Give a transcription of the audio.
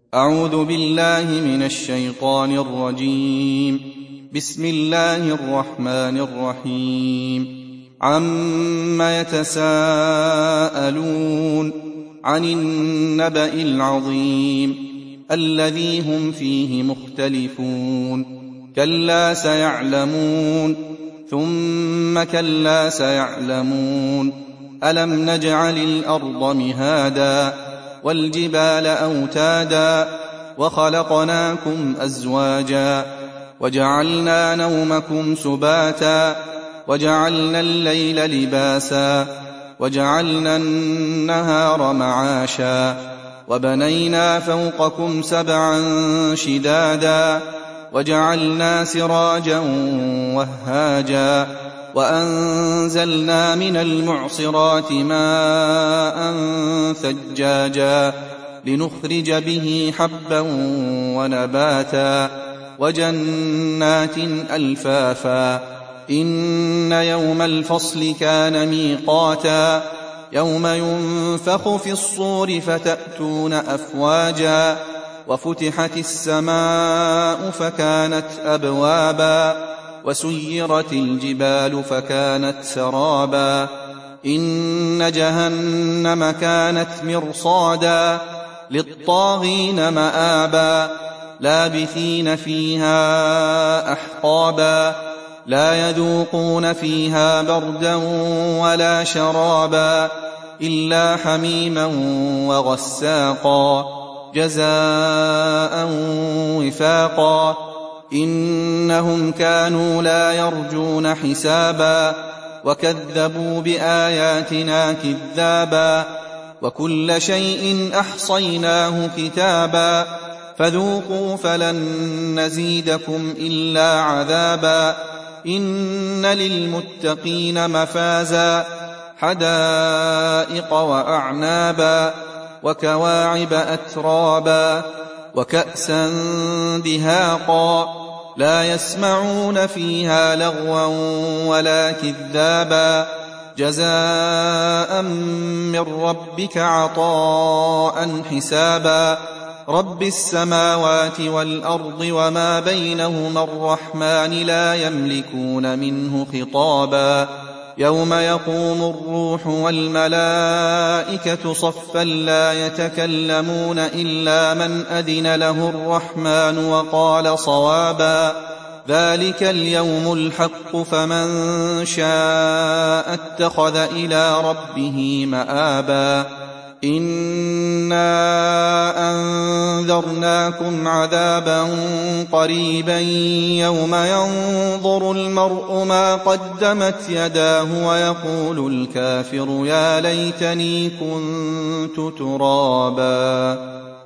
أعوذ بالله من الشيطان الرجيم. بسم الله الرحمن الرحيم. عَمَّ يتساءلون عن النبأ العظيم الذي هم فيه مختلفون كلا سيعلمون ثم كلا سيعلمون ألم نجعل الأرض مهادا والجبال أوتادا وخلقناكم أزواجا وجعلنا نومكم سباتا وجعلنا الليل لباسا وجعلنا النهار معاشا وبنينا فوقكم سبعا شدادا وجعلنا سراجا وهاجا وأنزلنا من المعصرات ماء ثجاجا لنخرج به حبا ونباتا وجنات ألفافا إن يوم الفصل كان ميقاتا يوم ينفخ في الصور فتأتون أفواجا وفتحت السماء فكانت أبوابا وسيرت الجبال فكانت سرابا إن جهنم كانت مرصادا للطاغين مآبا لابثين فيها أحقابا لا يذوقون فيها بردا ولا شرابا إلا حميما وغساقا جزاء وفاقا إنهم كانوا لا يرجون حسابا وكذبوا بآياتنا كذابا وكل شيء أحصيناه كتابا فذوقوا فلن نزيدكم إلا عذابا إن للمتقين مفازا حدائق وأعنابا وكواعب أترابا وكأسا دهاقا لا يسمعون فيها لغوا ولا كذابا جزاء من ربك عطاء حسابا رب السماوات والأرض وما بينهما الرحمن لا يملكون منه خطابا يوم يقوم الروح والملائكة صفا لا يتكلمون إلا من أذن له الرحمن وقال صوابا ذلك اليوم الحق فمن شاء اتخذ إلى ربه مآبا إنا أنذرناكم عذابا قريبا يوم ينظر المرء ما قدمت يداه ويقول الكافر يا ليتني كنت ترابا.